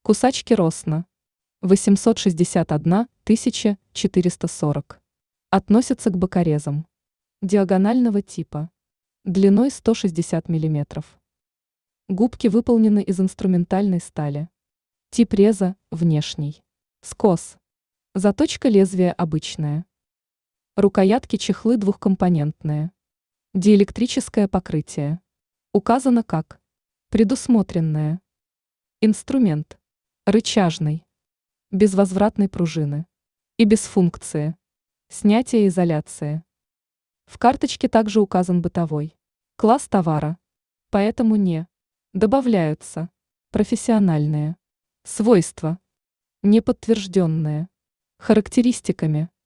Кусачки Росно. 861 440. Относятся к бокорезам. Диагонального типа. Длиной 160 мм. Губки выполнены из инструментальной стали. Тип реза – внешний. Скос. Заточка лезвия обычная. Рукоятки-чехлы двухкомпонентные. Диэлектрическое покрытие. Указано как предусмотренное. Инструмент. Рычажный. Без возвратной пружины. И без функции. Снятие изоляции. В карточке также указан бытовой класс товара. Поэтому не добавляются профессиональные свойства, неподтвержденные характеристиками.